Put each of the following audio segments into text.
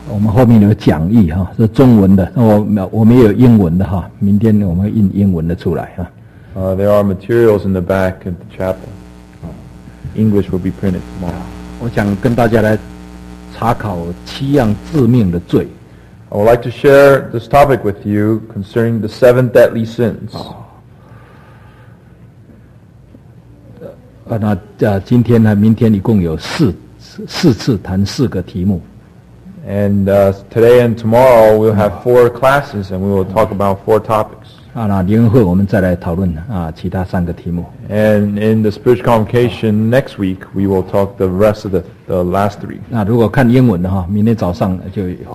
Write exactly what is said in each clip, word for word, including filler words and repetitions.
我们后面有讲义哈，是中文的，我我们也有英文的哈，明天我们会印英文的出来哈。 Uh, there are materials in the back of the chapel. English will be printed tomorrow. 我想跟大家来查考七样致命的罪。 I would like to share this topic with you concerning the seven deadly sins. 啊，那呃，今天和明天一共有四四次谈四个题目。 And uh, today and tomorrow we'll have four classes and we will talk about four topics. 啊，那联合会我们再来讨论啊其他三个题目。 And in the spiritual convocation next week we will talk the rest of the the last three. 那如果看英文的哈，明天早上就有。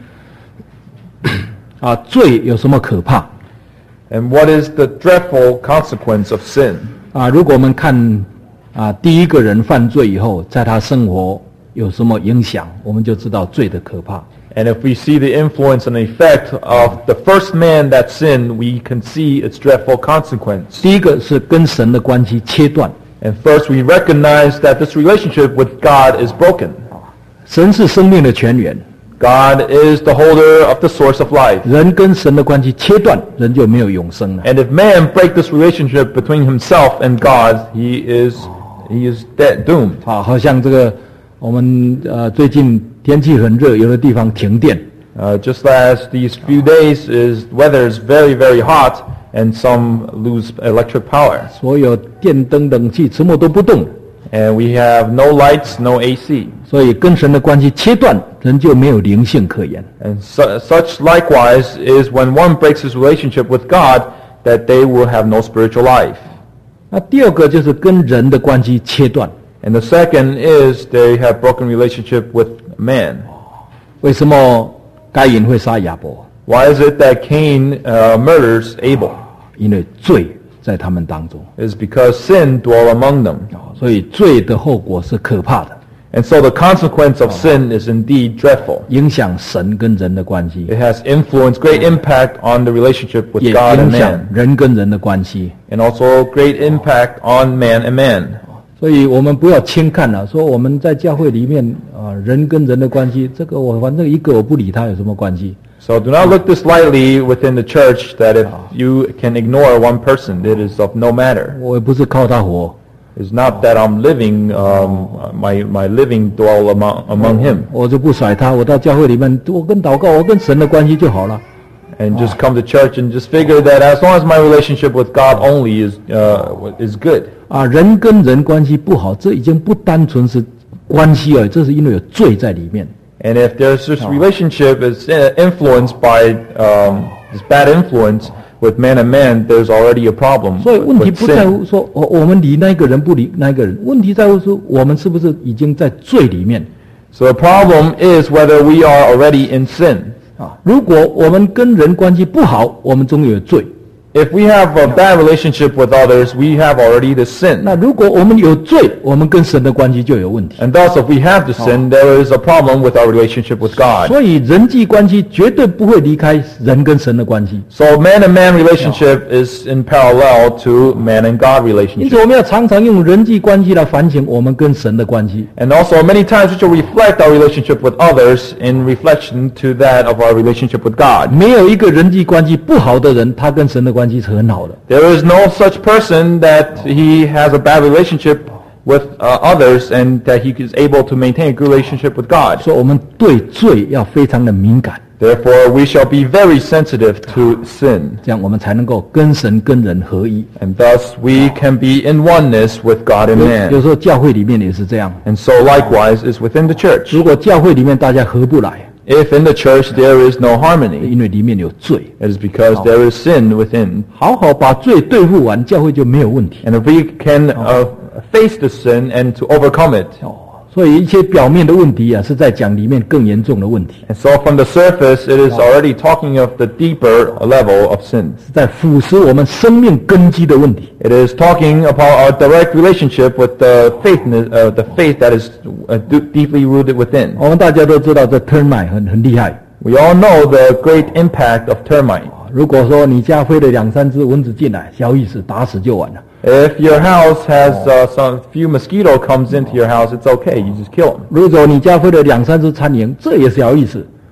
啊，罪有什么可怕 ？And what is the dreadful consequence of sin? 啊，如果我们看啊第一个人犯罪以后，在他生活有什么影响，我们就知道罪的可怕。 And if we see the influence and the effect of the first man that sinned, we can see its dreadful consequence. 第一个是跟神的关系切断。 And first we recognize that this relationship with God is broken. 神是生命的泉源。 God is the holder of the source of life. 人跟神的关系切断，人就没有永生了。 And if man break this relationship between himself and God, he is he is dead, doomed. 啊，好像这个我们呃最近天气很热，有的地方停电。 Uh, just as these few days is weather is very very hot and some lose electric power. 所有电灯、冷气全部都不动。 And we have no lights, no A C. 所以跟神的关系切断，人就没有灵性可言。 And su- such likewise is when one breaks his relationship with God, that they will have no spiritual life. 那第二个就是跟人的关系切断。 And the second is they have broken relationship with man. 为什么该隐会杀亚伯？ Why is it that Cain uh, murders Abel? 因为罪在他们当中。 It is because sin dwell among them. 所以罪的后果是可怕的。 And so the consequence of sin is indeed dreadful. 影响神跟人的关系， It has influence, great impact on the relationship with 也 God and 影响 man. 人跟人的关系。 And also great impact on man and man. 所以我们不要轻看了，说我们在教会里面啊、呃，人跟人的关系，这个我反正一个我不理他有什么关系？ So do not look this lightly within the church that if you can ignore one person, it is of no matter. 我也不是靠他活。 It's not that I'm living, um, my my living dwell among among him. 我就不甩他，我到教会里面，我跟祷告，我跟神的关系就好了。 And just come to church and just figure that as long as my relationship with God only is uh, is good. 啊，人跟人关系不好，这已经不单纯是关系而已，这是因为有罪在里面。 And if there's this relationship is influenced by um, this bad influence with man and man, there's already a problem. 所以问题 with 不在 sin. 乎说我我们理那一个人不理那一个人，问题在乎说我们是不是已经在罪里面。 So the problem is whether we are already in sin. 啊，如果我们跟人关系不好，我们终有罪。 If we have a bad relationship with others, we have already the sin. 那如果我们有罪，我们跟神的关系就有问题。 And thus, if we have the sin, there is a problem with our relationship with God. 所以人际关系绝对不会离开人跟神的关系。 So man and man relationship is in parallel to man and God 因此， relationship. 我们要常常用人际关系来反省我们跟神的关系。 And also, many times we should reflect our relationship with others in reflection to that of our relationship with God. 没有一个人际关系不好的人，他跟神的关系是很好的。 There is no such person that he has a bad relationship with uh, others and that he is able to maintain a good relationship with God. 所以我们对罪要非常的敏感， Therefore, we shall be very sensitive to sin. 这样我们才能够跟神跟人合一。 And thus, we can be in oneness with God and 有 man. 有时候教会里面也是这样， And so likewise is within the church. 如果教会里面大家合不来， If in the church there is no harmony, 因为里面有罪， it is because there is sin within. 好好把罪对付完，教会就没有问题。 And if we can uh, face the sin and to overcome it. 所以一些表面的问题啊，是在讲里面更严重的问题， And so from the surface, it is already talking of the deeper level of sins. 是在腐蚀我们生命根基的问题。 It is talking about our direct relationship with the faith, uh, the faith that is uh, deeply rooted within. 我们大家都知道这 termite 很很厉害。 We all know the great impact of termite. 如果说你家飞了两三只蚊子进来，小意思，打死就完了。 If your house has uh, some few mosquito comes into your house, it's okay. You just kill them. 如果你家飞了两三只苍蝇，这也是小意思。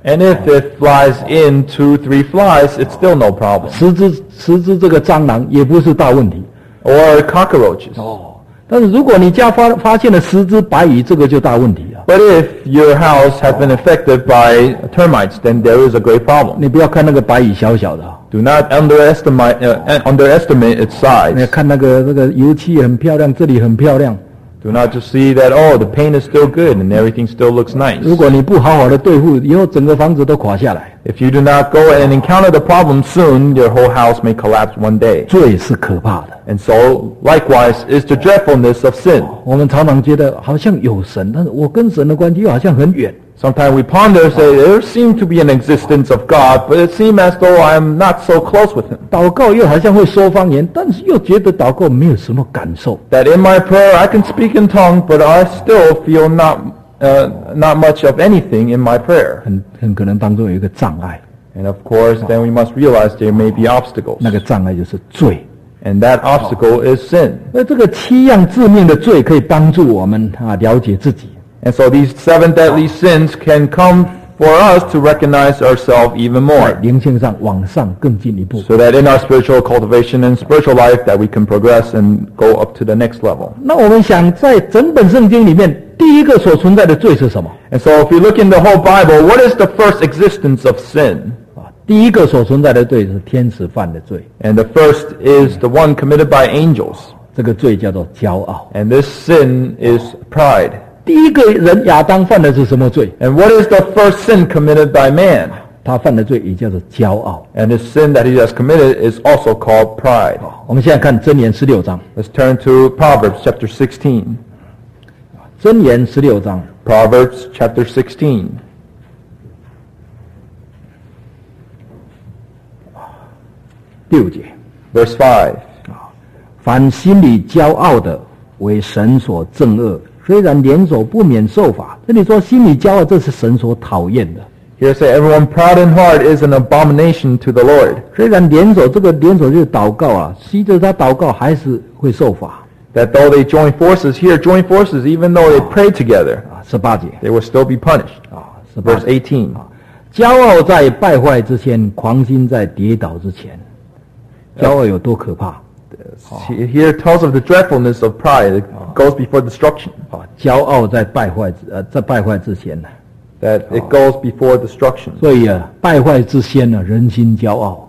And if it flies in two, three flies, it's still no problem. 十只十只这个蟑螂也不是大问题。 Or cockroaches. 哦，但是如果你家发发现了十只白蚁，这个就大问题了。 But if your house has been affected by termites, then there is a great problem. 你不要看那个白蚁小小的， Do not underestimate uh, underestimate its 你 size. 看那个那个油漆很漂亮，这里很漂亮。 Do not just see that, oh, the paint is still good and everything still looks nice. 如果你不好好的对付，以后整个房子都垮下来。 If you do not go and encounter the problem soon, your whole house may collapse one day. 罪是可怕的。 And so, likewise, is the dreadfulness of sin. 我们常常觉得好像有神，但是我跟神的关系又好像很远。 Sometimes we ponder, say, there seems to be an existence of God, but it seems as though I'm not so close with Him. 祷告又好像会说方言，但是又觉得祷告没有什么感受。 That in my prayer I can speak in tongues, but I still feel not, uh, not much of anything in my prayer. 很很可能当中有一个障碍， And of course, then we must realize there may be obstacles. 那个障碍就是罪。 And that obstacle is sin. 那这个七样致命的罪可以帮助我们啊了解自己。 And so these seven deadly sins can come for us to recognize ourselves even 在 more. 灵性上往上更进一步。 So that in our spiritual cultivation and spiritual life that we can progress and go up to the next level. 那我们想在整本圣经里面，第一个所存在的罪是什么？ And so if you look in the whole Bible, what is the first existence of sin? 啊，第一个所存在的罪是天使犯的罪， And the first is the one committed by angels. 这个罪叫做骄傲。 And this sin is pride. 第一个人亚当犯的是什么罪？ And what is the first sin committed by man? 他犯的罪也叫做骄傲。 And the sin that he has committed is also called pride. 我们现在看箴言十六章， Let's turn to Proverbs chapter sixteen. 箴言十六章 Proverbs chapter sixteen. 第五节， Verse five. 凡心里骄傲的，为神所憎恶。虽然联手不免受罚。这里说心里骄傲，这是神所讨厌的。 Here say, everyone proud in heart is an abomination to the Lord. 虽然联手，这个联手就是祷告啊，随着他祷告还是会受罚 That though they join forces here, join forces, even though they pray together, 啊。十八节 they will still be punished. 啊，十八 Verse eighteen. 骄傲在败坏之前，狂心在跌倒之前。骄傲有多可怕 Here tells of the dreadfulness of pride. It goes before destruction. 啊！骄傲在败坏之呃，在败坏之前呢， That it goes before destruction. 所以啊，败坏之先呢，人心骄傲。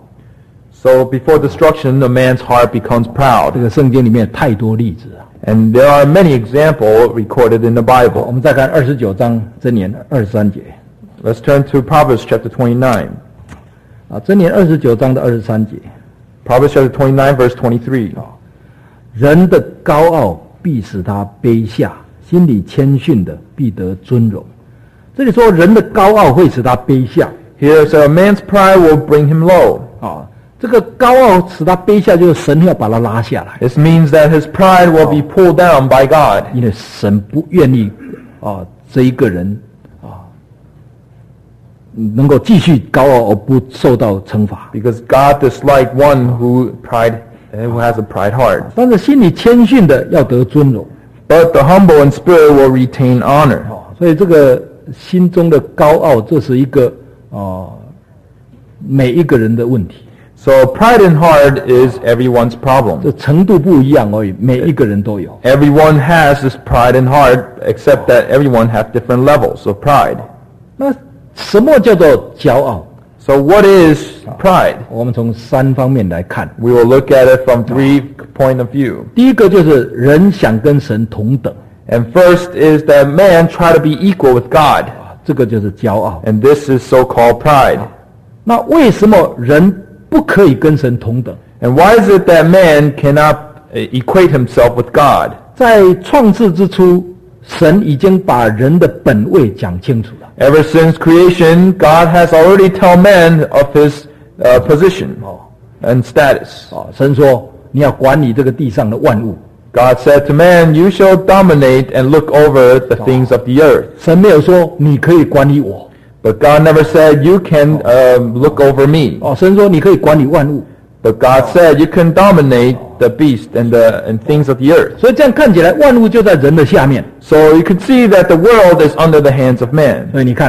So before destruction, a man's heart becomes 这 proud. 个圣经里面太多例子啊。 And there are many examples recorded in the 我 Bible. 们再看二十九章箴言二十三节 Let's turn to Proverbs chapter twenty-nine. 啊，箴言二十九章的二十三节， Proverbs chapter twenty-nine, verse twenty-three. 人的高傲必使他卑下，心里谦逊的必得尊荣。这里说人的高傲会使他卑下 Here says, a man's pride will bring him low. 啊，这个高傲使他卑下，就是神要把他拉下来， This means that his pride will be pulled down by God. 因为神不愿意啊这一个人啊能够继续高傲而不受到惩罚。 Because God dislikes one who pride who has a pride heart. 但是心里谦逊的要得尊荣 But the humble in spirit will retain honor. 啊，所以这个心中的高傲，这是一个啊每一个人的问题， So pride in heart is everyone's 这 problem. 程度不一样而已，每一个人都有。 Everyone has this pride in heart, except that everyone has different levels of pride. 那什么叫做骄傲？ So what is pride? 我们从三方面来看。 We will look at it from three point of view. 第一个就是人想跟神同等， And first is that man try to be equal with God. 啊，这个就是骄傲。 And this is so-called pride. 那为什么人不可以跟神同等？ And why is it that man cannot uh, equate himself with God? 在创世之初，神已经把人的本位讲清楚了。 Ever since creation, God has already told man of his uh, position and status. 啊，神说你要管理这个地上的万物。 God said to man, you shall dominate and look over the things of the earth. 神没有说你可以管理我。 But God never said, you can um, look over me. 哦，神说你可以管理万物。 But God said, you can dominate the beast and the and things of the earth. 所以这样看起来，万物就在人的下面。 So you can see that the world is under the hands of man. 所以你看呐、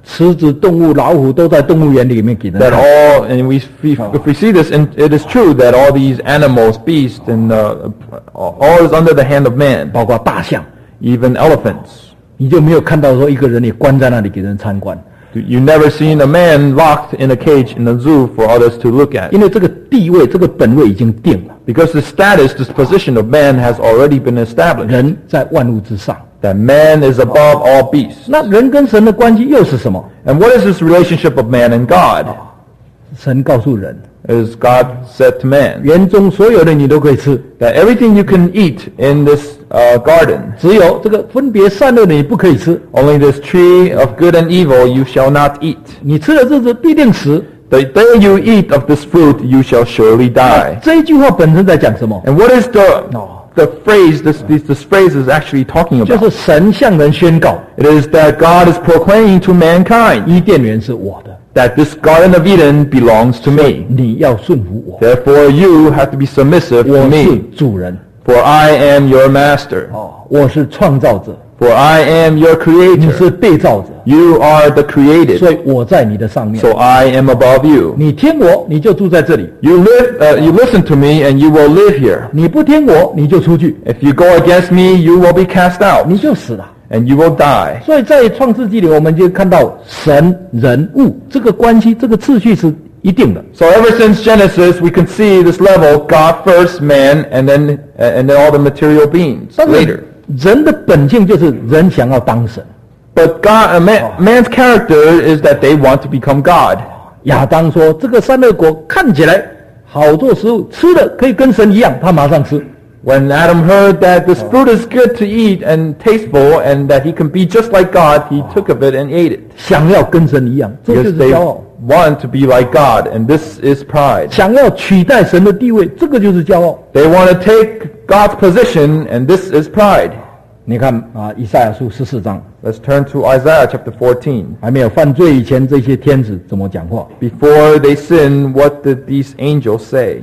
狮子、动物、老虎都在动物园里面给人 That 看。 all, and we, we, if we see this, and it is true that all these animals, beasts, and uh, all is under the hand of man, 包括大象， even elephants. 你就没有看到说一个人也关在那里给人参观， You never seen a man locked in a cage in a zoo for others to look at. 因为这个地位、这个本位已经定了， Because the status, this position of man has already been established. 人在万物之上。 That man is above all beasts. 那人跟神的关系又是什么？ And what is this relationship of man and God? 神告诉人， As God said to man, 园中所有的你都可以吃， that everything you can eat in this uh, garden, 只有这个分别善恶的你不可以吃， only this tree of good and evil you shall not eat. 你吃了这只必定死。 The day you eat of this fruit, you shall surely die. 这一句话本身在讲什么？ And what is the No. the phrase? This, this this phrase is actually talking 就 about. 是神向人宣告， It is that God is proclaiming to mankind 伊甸园是我的， that this Garden of Eden belongs to me. 你要顺服我， Therefore, you have to be submissive to 我是 me. 主人， For I am your master. 哦，我是创造者， For I am your 你 creator. 是被造者， You are the 所 created. 以我在你的上面。 So I am above you. 你听我，你就住在这里； You live. Uh, you listen to me, and you will live here. 你不听我，你就出去， If you go against me, you will be cast out, 你就死了。 and you will die. 所以在创世纪里，我们就看到神、人、物这个关系，这个次序是一定的。 So ever since Genesis, we can see this level: God first, man, and then uh, and then all the material beings 但 later. 是人的本性就是人想要当神。 But God, uh, man, man's character is that they want to become God. 亚当说：“这个善恶果看起来好做食物，吃了可以跟神一样。”他马上吃。 When Adam heard that this fruit is good to eat and tasteful, and that he can be just like God, he took of it and ate it. 想要跟神一样，这就 Because 是 they 骄傲； want to be like God, and this is pride. 想要取代神的地位，这个就是骄傲。 They want to take God's position, and this is pride. 你看啊，以赛亚书十四章， Let's turn to Isaiah chapter fourteen. 还没有犯罪以前，这些天使怎么讲话？ Before they sin, what did these angels say?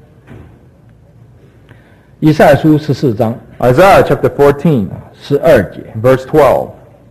以赛亚书十四章 Isaiah chapter fourteen, 十二节， verse twelve.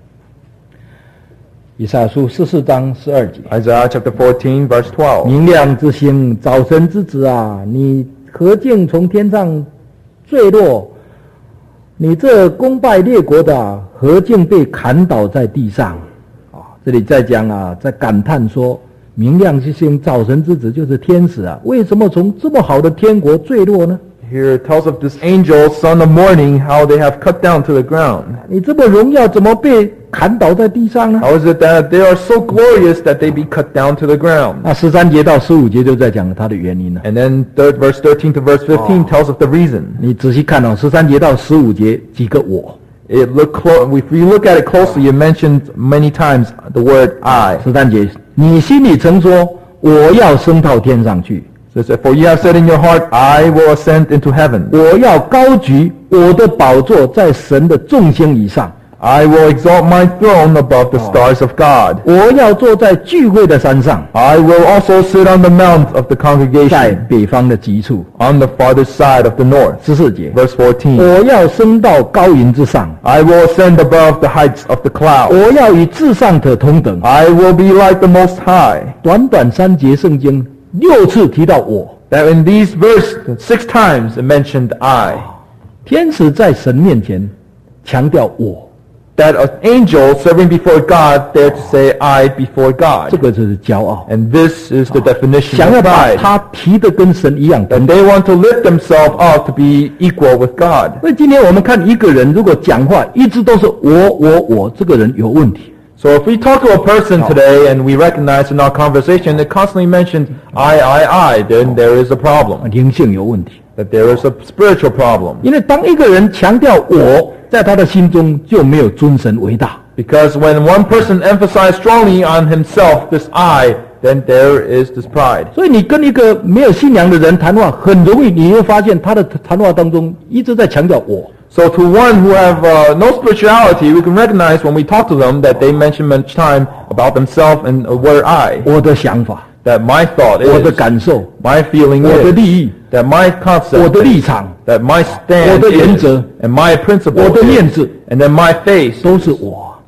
以赛亚书十四章十二节。 Isaiah chapter fourteen, verse twelve. 明亮之星，早晨之子啊，你何竟从天上坠落？你这攻败列国的、啊，何竟被砍倒在地上？啊，这里在讲啊，在感叹说，明亮之星，早晨之子就是天使啊，为什么从这么好的天国坠落呢？ Here it tells of this angel, son of morning, how they have cut down to the ground. 你这么荣耀，怎么被砍倒在地上呢？ How is it that they are so glorious that they be cut down to the ground? 那十三节到十五节就在讲它的原因了。 And then third verse thirteen to verse fifteen tells of the reason. 你仔细看哦，十三节到十五节几个我。 It look clo- if you look at it closely, it mentions many times the word I. 十三节，你心里曾说，我要升到天上去。 So it says, for you have said in your heart, I will ascend into heaven. 我要高举我的宝座在神的众星以上， I will exalt my throne above the stars of God. 我要坐在聚会的山上， I will also sit on the mount of the 在 congregation 北方的极处。 on the farthest side of the north. 十四节， Verse fourteen. 我要升到高云之上， I will ascend above the heights of the clouds. 我要与至上者同等。 I will be like the Most High. 短短三节圣经六次提到我， That in these verse six times it mentioned I. 天使在神面前强调我， That an angel serving before God dared to say I before 这 God. 个就是骄傲， And this is the definition 想 of 要把 pride. 他提的跟神一样 That 等。 they want to lift themselves up to be equal with God. 所以今天我们看一个人，如果讲话一直都是我我我，这个人有问题。 So if we talk to a person today and we recognize in our conversation it constantly mentions I, I, I, then there is a problem. 灵性有问题， That there is a spiritual problem. 因为当一个人强调我，在他的心中就没有尊神为大。 Because when one person emphasizes strongly on himself this I, then there is this pride. 所以你跟一个没有信仰的人谈话，很容易你会发现他的谈话当中一直在强调我。 So to one who have uh, no spirituality, we can recognize when we talk to them that they mention much time about themselves and the word I. 我的想法， That my thought 我的 is, 感受， my feeling 我的 is, 利益， that my 我 concept 的立 is, 场， that my stand 我的原 is, 则， and my principle 我的面 is, 子， and then my face 都是我。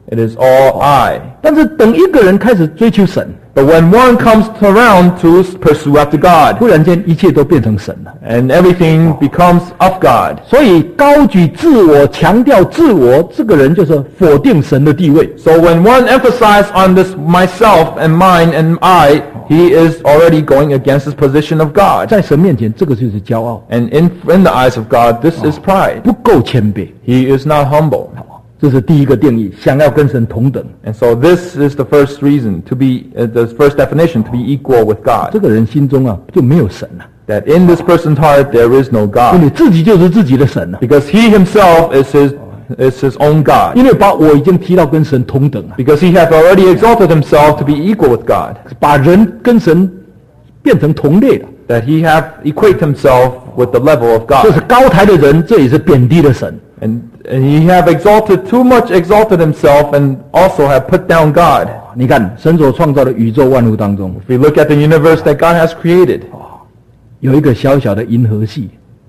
It is all I. 但是等一个人开始追求神， But when one comes around to pursue after God, 忽然间一切都变成神了。 and everything becomes of God. 所以高举自我、强调自我，这个人就是否定神的地位。 So when one emphasizes on this myself and mine and I, he is already going against his position of God. 在神面前，这个就是骄傲， And in, in the eyes of God, this is pride. 不够谦卑。 He is not humble. 这是第一个定义，想要跟神同等。 And so this is the first reason to be, uh, the first definition, to be equal with 这 God. 个人心中啊就没有神了， That in this person's heart there is no 因 God. 为自己就是自己的神了。 Because he himself is his, is his own God. 因为把我已经提到跟神同等了， Because he hath already exalted himself to be equal with God. 把人跟神变成同类了。 That he hath equate himself with the level of 这是 God. 高抬的人，这也是贬低的神。 And, and he have exalted, too much exalted himself and also have put down God. 你看，神所创造的宇宙万物当中， If we look at the universe that God has created, 有一个小小的银河系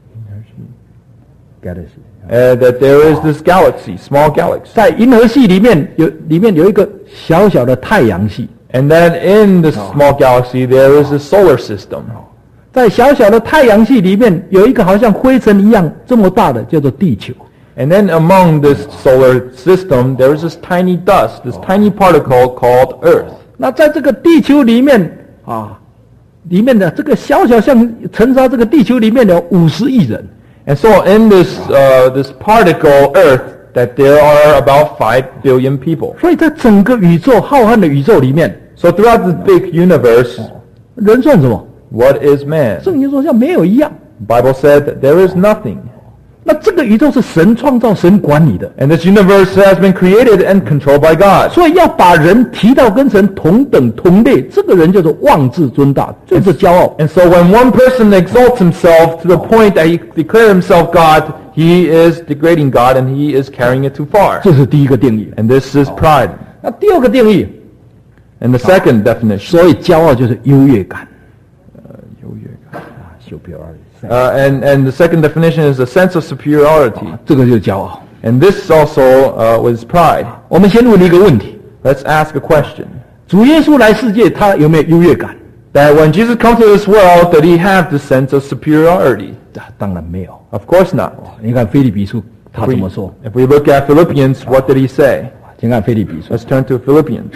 ，galaxy， uh, that there is this galaxy, small galaxy. 在银河系里面有里面有一个小小的太阳系， And then in this small galaxy, there is a solar system. 在小小的太阳系里面有一个好像灰尘一样这么大的，叫做地球。 And then among this solar system, there is this tiny dust, this tiny particle called Earth. 那在这个地球里面啊，里面的这个小小像尘沙，这个地球里面有五十亿人。 And so in this, uh, this particle Earth, that there are about five billion people. 所以在整个宇宙浩瀚的宇宙里面， So throughout this big universe, 人算什么？ what is man? 圣经说像没有一样。 The Bible said that there is nothing. 那这个宇宙是神创造、神管理的， And this universe has been created and controlled by God. 所以要把人提到跟神同等同类，这个人叫做妄自尊大，就是骄傲。 And so when one person exalts himself to the point that he declares himself God, he is degrading God and he is carrying it too far. 这是第一个定义。 And this is pride. 那第二个定义， And the second definition, 所以骄傲就是优越感。superiority， uh, and, and the second definition is a sense of superiority. 这个就是骄傲。 And this also uh, was pride. 我们先问一个问题： Let's ask a question. 主耶稣来世界，他有没有优越感？ That when Jesus comes to this world, did he have the sense of superiority? 啊当然没有。 Of course not. 你看腓立比书他 If 怎 we, 么说？ if we look at Philippians, what did he say? 请看腓立比书， Let's turn to Philippians.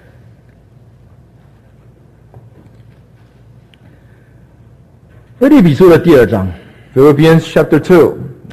腓立比书的第二章 Philippians chapter two,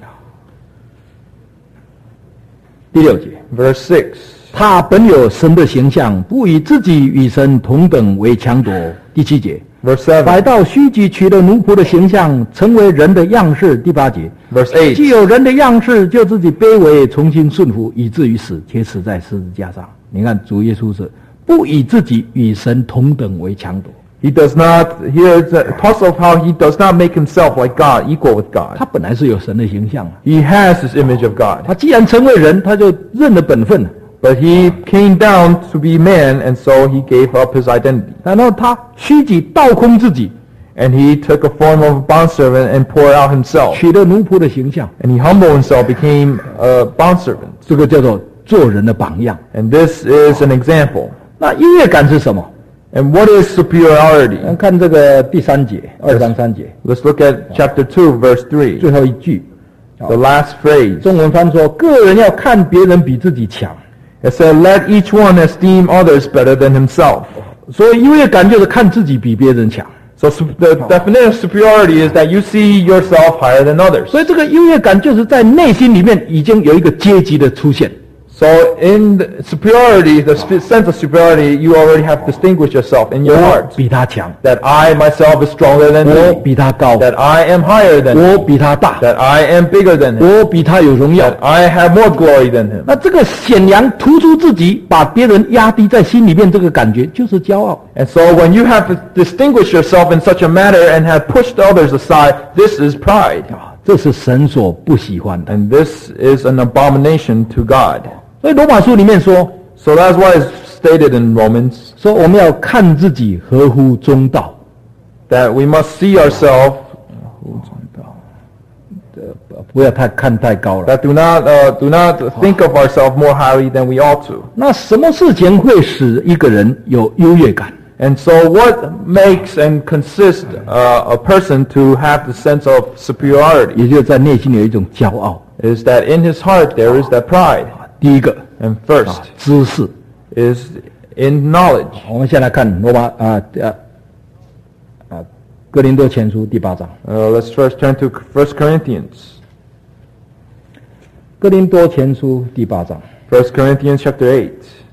第六节。 verse six. 他本有神的形象，不以自己与神同等为强夺。第七节， Verse 反 seven. 倒虚己，取了奴仆的形象，成为人的样式。第八节， Verse 既 eight. 有人的样式，就自己卑微，重新顺服，以至于死，且死在十字架上。你看，主耶稣是不以自己与神同等为强夺， He does not, here it talks of how he does not make himself like God, equal with God. 他本来是有神的形象啊。 He has this image of God. 他既然成为人，他就认了本分， But he came down to be man, and so he gave up his identity. 然后他虚己倒空自己， And he took a form of a bondservant and poured out himself. 取了奴仆的形象， And he humbled himself, became a bondservant. 这个叫做做人的榜样。 And this is an example. 那优越感是什么？ And what is superiority? 我们看这个第三节，二章三节 Let's look at chapter two, verse three. 最后一句， The last phrase. 中文翻说：个人要看别人比自己强。 It said, let each one esteem others better than himself. 所以优越感就是看自己比别人强。 So su- the definition of superiority is that you see yourself higher than others. 所以这个优越感就是在内心里面已经有一个阶级的出现。 So in the superiority, the sp- sense of superiority, you already have distinguished yourself in your 我 heart. 比他强， That I myself is stronger than 我 me. 比他高， That I am higher than him. 我比他大， That I am bigger than him. 我比他有荣耀 That。I have more glory than him. 那这个显扬突出自己，把别人压低在心里面，这个感觉就是骄傲。 And so when you have distinguished yourself in such a manner and have pushed others aside, this is pride. 啊，这是神所不喜欢的。 And this is an abomination to God. 所以罗马书里面说， So that's why it's stated in Romans 说我们要看自己合乎中道。 that we must see ourselves 不要太看太高了。 that do not uh, do not think of ourselves more highly than we ought to. 那什么事情会使一个人有优越感？ And so what makes and consists uh, a person to have the sense of superiority 也就是在内心有一种骄傲。 is that in his heart there is that pride. 第一个 And first 知识。 is in knowledge. 我们先来看罗马啊啊啊哥林多前书第八章。 Uh, let's first turn to First Corinthians. 哥林多前书第八章。 First Corinthians chapter eight,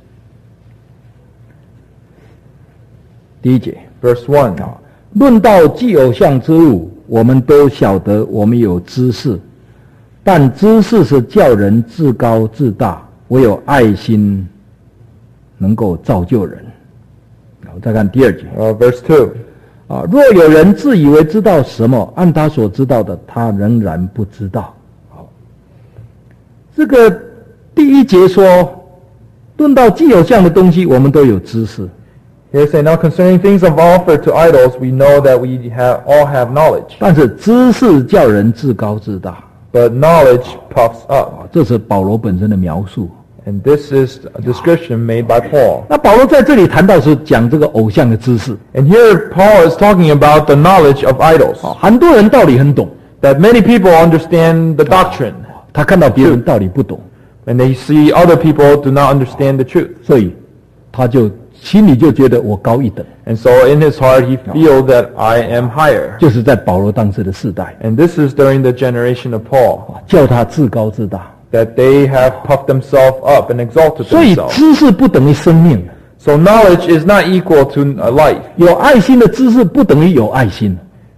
第一节。 verse one. 论到祭偶像之物，我们都晓得我们有知识，但知识是叫人自高自大，唯有爱心能够造就人。好，再看第二节。 Uh, verse two. 啊，若有人自以为知道什么，按他所知道的，他仍然不知道。好，这个第一节说，论到祭偶像的东西，我们都有知识。 Here say, now concerning things of offered to idols, we know that we have all have knowledge. 但是知识叫人自高自大， But knowledge puffs up. 啊，这是保罗本身的描述。 And this is a description made by Paul. 那保罗在这里谈到是讲这个偶像的知识， And here Paul is talking about the knowledge of idols. 啊，很多人道理很懂， That many people understand the doctrine. 他看到别人道理不懂， And they see other people do not understand the truth. 所以他就心里就觉得我高一等， And so in his heart he feels that I am higher. 就是在保罗当时的世代， And this is during the generation of Paul. 叫他自高自大。 That they have puffed themselves up and exalted 所以 themselves. 知识不等于生命， So knowledge is not equal to uh, life. 有爱心的知识不等于有爱心，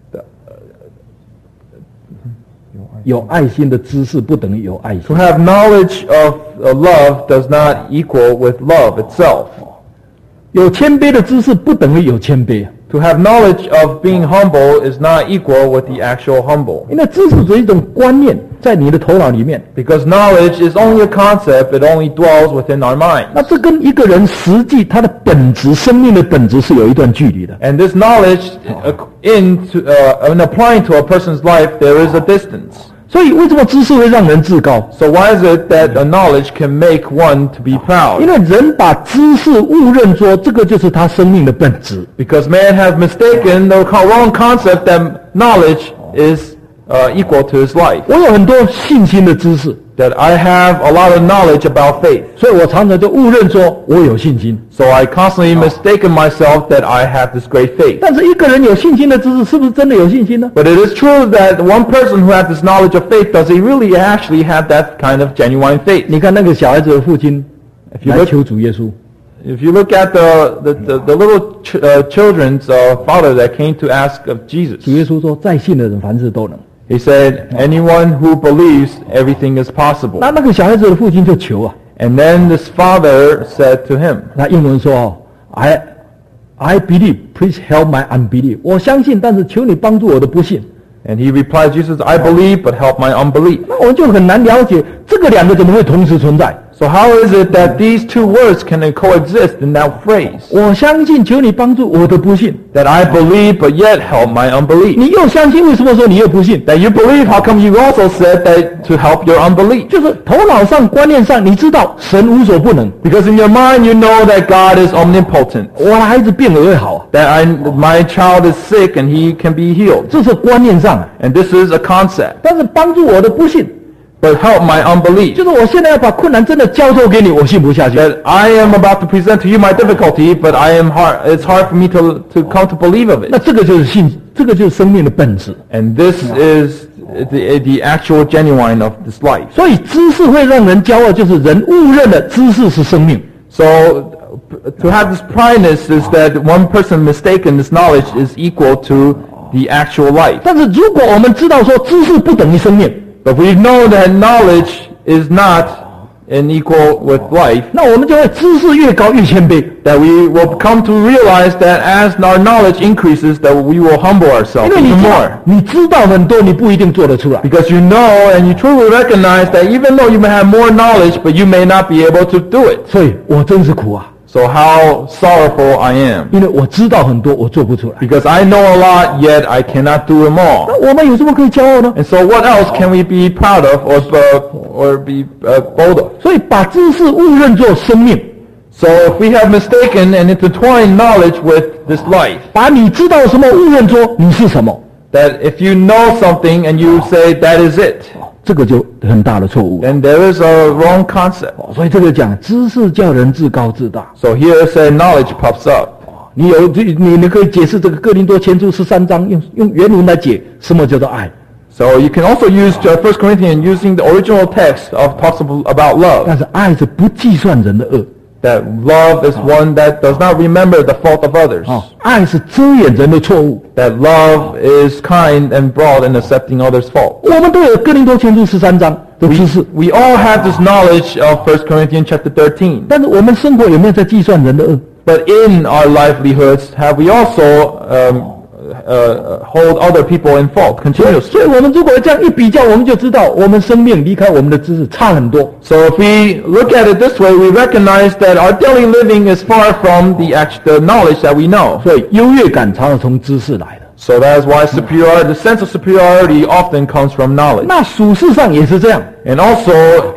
有爱心的知识不等于有爱 To 心。 have knowledge of uh, love does not equal with love itself. 有谦卑的知识不等于有谦卑， To have knowledge of being humble is not equal with the actual humble. 因为知识只是一种观念，在你的头脑里面。 Because knowledge is only a concept, it only dwells within our mind. 那这跟一个人实际他的本质、生命的本质是有一段距离的。 And this knowledge, uh, in to, uh, in applying to a person's life, there is a distance. 所以为什么知识会让人自高？ So why is it that a knowledge can make one to be 因 proud? 为人把知识误认说这个就是他生命的本质。 Because man has mistaken the co- wrong concept that knowledge is uh, equal to his life. 我有很多信心的知识， That I have a lot of knowledge about faith. 所以我常常就误认说我有信心。 So I constantly mistaken myself that I have this great faith. 但是一个人有信心的知识，是不是真的有信心呢？ But it is true that one person who has this knowledge of faith, does he really actually have that kind of genuine faith? 你看那个小孩子的父亲 you 来 look- 求主耶稣， If you look at the, the, the, the little ch- uh, children's uh, father that came to ask of Jesus, 主耶稣说，在信的人凡事都能。 he said, anyone who believes, everything is possible. 那那个小孩子的父亲就求啊， And then this father said to him, 那英文说哦 ，I I believe, please help my unbelief。我相信，但是求你帮助我的不信。 and he replied, Jesus, I believe, but help my unbelief. 那我就很难了解这个两个怎么会同时存在。 So how is it that these two words can coexist in that phrase? 我相信，求你帮助我的不信。 That I believe, but yet help my unbelief. 你又相信，为什么说你又不信？ That you believe, how come you also said that to help your unbelief? 就是头脑上、观念上，你知道神无所不能。 Because in your mind you know that God is omnipotent. 我的孩子病了会好啊， That I, my child is sick and he can be healed. 这是观念上啊。 And this is a concept. 但是帮助我的不信， But help my unbelief. 就是我现在要把困难真的交托给你，我信不下去。 That I am about to present to you my difficulty, but I am hard, it's hard for me to, to come to believe of 那 it. 这个就是信，这个就是生命的本质。 And this is the, the actual genuine of this life. 所以知识会让人骄傲，就是人误认了知识是生命。 So to have this prideness is that one person mistaken this knowledge is equal to the actual life. 但是如果我们知道说知识不等于生命， But we know that knowledge is not an equal with life, 那我们就会知识越高越谦卑。 that we will come to realize that as our knowledge increases, that we will humble 因 ourselves 为你 even 知道 more. 你知道很多，你不一定做得出来。 Because you know and you truly recognize that even though you may have more knowledge, but you may not be able to do it. 所以我真是苦啊！ So how sorrowful I am. 因为我知道很多，我做不出来。 Because I know a lot, yet I cannot do them all. 那我们有什么可以骄傲呢？ And so what else can we be proud of or, uh, or be uh, bold of? 所以把知识误认作生命， So if we have mistaken and intertwined knowledge with this life, 把你知道什么误认作你是什么， that if you know something and you say that is it, 这个就很大的错误。 then there is a wrong concept. 所以这个讲知识叫人自高自大。 So here say knowledge pops up. 你有你你可以解释这个哥林多前书十三章，用用原文来解什么叫做爱。 So you can also use uh, First Corinthians using the original text of talks about love. 但是爱是不计算人的恶， That love is one that does not remember the fault of others. 哦，爱是遮掩人的错误。 That love is kind and broad in accepting others' fault. 我们都有哥林多前书十三章的知识， We all have this knowledge of First Corinthians chapter thirteen. 但是我们生活有没有在计算人的恶？ But in our livelihoods, have we also um, uh, hold other people in fault 所以， continuously? 所以我们如果这样一比较，我们就知道我们生命离开我们的知识差很多。 So if we look at it this way, we recognize that our daily living is far from the, act- the knowledge that we know. 所以优越感常常从知识来的。 So that is why superiority, the sense of superiority often comes from knowledge. 那属世上也是这样。 And also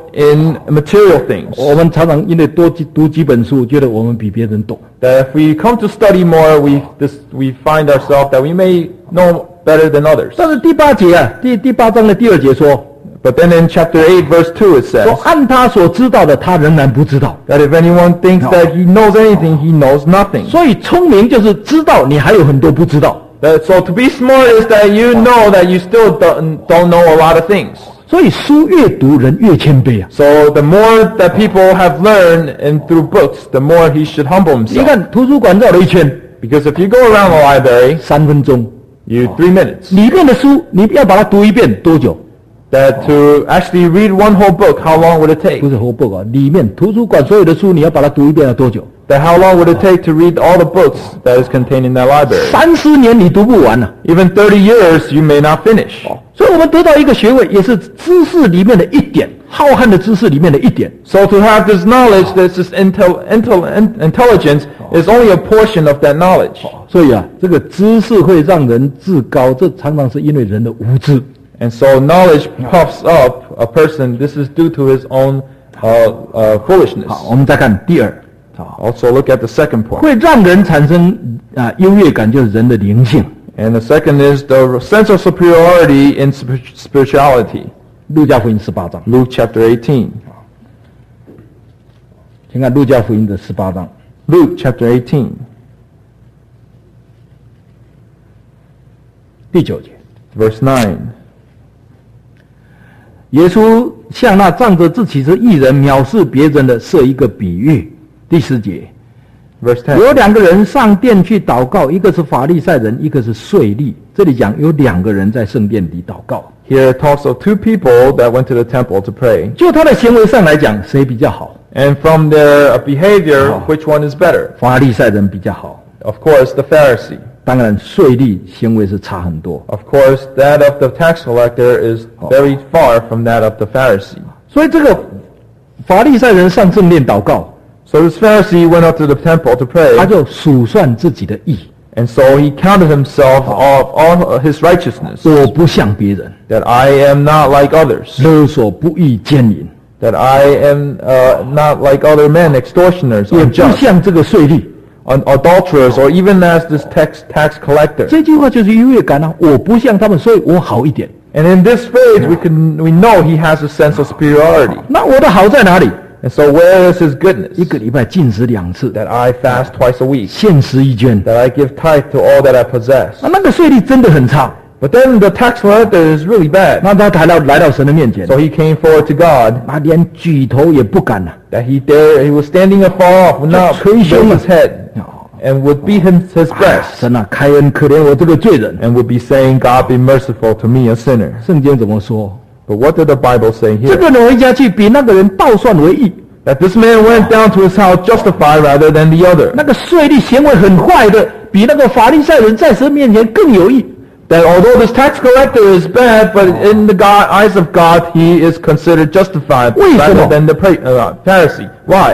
in material things. 我们常常因为多几读几本书，觉得我们比别人懂。 That if we come to study more, we, this, we find ourselves that we may know better than others. 但是第八节啊，第第八章的第二节说， But then in chapter eight, verse two, it 说 says 按他所知道的，他仍然不知道。 that if anyone thinks No. that he knows anything, he knows nothing. 所以聪明就是知道你还有很多不知道。 That, so to be smart is that you know that you still don't, don't know a lot of things. 所以书越读，人越谦卑啊。 So the more that people have learned and through books, the more he should humble 你 himself. 看图书馆绕了一圈， Because if you go around the library, 三分钟， you three minutes. 里面的书你要把它读一遍多久？ That to actually read one whole book, how long would it take? 不是活报啊，里面图书馆所有的书你要把它读一遍要多久？ That how long would it take to read all the books that is contained in that library? 三十年你读不完啊。 Even thirty years, you may not finish. 所以我们得到一个学位，也是知识里面的一点，浩瀚的知识里面的一点。 So to have this knowledge, this is intel, intel, intelligence, is only a portion of that knowledge. 所以啊，这个知识会让人自高，这常常是因为人的无知。 And so knowledge puffs up a person. This is due to his own uh, uh, foolishness. 好，我们再看第二， Also look at the second point. 会让人产生啊优越感，就是人的灵性。 And the second is the sense of superiority in spir- spirituality. 路加福音十八章， Luke chapter eighteen. 请看路加福音的十八章 Luke chapter eighteen, 第九节， verse nine. 耶稣向那仗着自己是义人藐视别人的设一个比喻。第十节， Verse ten. 有两个人上殿去祷告，一个是法利赛人，一个是税吏。这里讲有两个人在圣殿里祷告。 Here it talks of two people that went to the temple to pray. 就他的行为上来讲，谁比较好？ And from their behavior, which one is better? 法利赛人比较好， Of course, the Pharisee. 当然税吏行为是差很多。 Of course, that of the tax collector is very far from that of the Pharisee. 所以这个法利赛人上圣殿祷告， So this Pharisee went up to the temple to 他 pray, 就数算自己的义， and so he counted himself of all his righteousness, 我不像别人， that I am not like others, 勒索不义奸淫， that I am uh, not like other men, extortioners, 也不 unjust, 像这个税吏。 un- adulterers, or even as this tax tax collector. 这句话就是优越感啊！我不像他们，所以我好一点。 And in this phrase, we can we know he has a sense of superiority. 那我的好在哪里？ And so where is his goodness? 一个礼拜禁食两次， That I fast twice a week, 献十一捐。 that I give tithe to all that I possess. 啊，那个税吏真的很差， But then the tax collector is really bad. 那他来到来到神的面前， So he came forward to God, 他连举头也不敢呐、 that he dare he was standing afar off, would not raise his head, and would beat him his 啊 breast, 神啊，开恩可怜我这个罪人。 and would be saying, God be merciful to me, a sinner. 圣经怎么说？ But what did the Bible say 这 here? 个人回家去比那个人倒算为义， That this man went down to his house justified rather than the other. 那个税吏行为很坏的，比那个法利赛人在神面前更有义。 That although this tax collector is bad, but in the God, eyes of God, he is considered justified 为什么？ rather than the pra- uh, Pharisee. Why?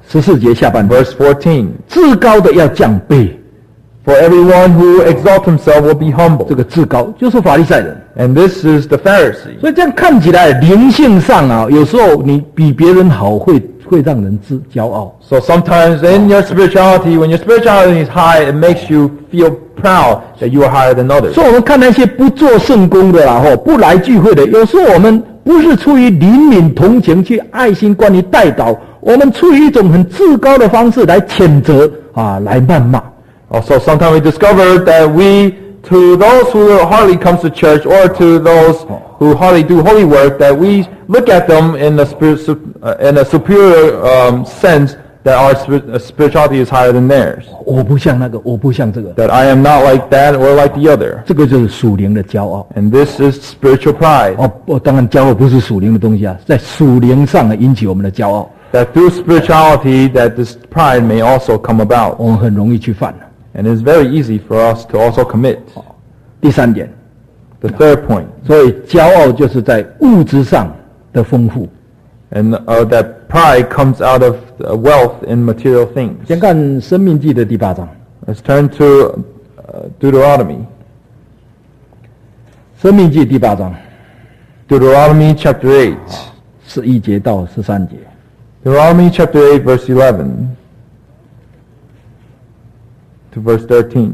十四节下半段， Verse fourteen. 至高的要降卑， For everyone who exalts himself will be humble. 这个至高就是法利赛人。 And this is the Pharisee. 所以这样看起来，灵性上啊，有时候你比别人好会，会让人自骄傲。 So sometimes in your spirituality, when your spirituality is high, it makes you feel proud that you are higher than others. 所以我们看那些不做圣工的啦，吼，不来聚会的，有时候我们不是出于怜悯同情去爱心关于代祷，我们出于一种很至高的方式来谴责啊，来谩骂。 Also, sometimes we discover that we, to those who hardly comes to church or to those who hardly do holy work, that we look at them in a, spirit, uh, in a superior um, sense that our spir- spirituality is higher than theirs. 我不像那个，我不像这个， That I am not like that or like the other. 这个就是属灵的骄傲。 And this is spiritual pride. 哦，我当然骄傲不是属灵的东西啊，在属灵上啊引起我们的骄傲， That through spirituality, that this pride may also come about. 我们很容易去犯。 And it's very easy for us to also commit. 第三点， The third point. 所以骄傲就是在物质上的丰富。 And uh, that pride comes out of uh, wealth in material things. 先看《申命记》的第八章， Let's turn to uh, Deuteronomy. 《申命记》第八章 Deuteronomy chapter eight. 十一节到十三节。 Deuteronomy chapter eight verse eleven to verse thirteen.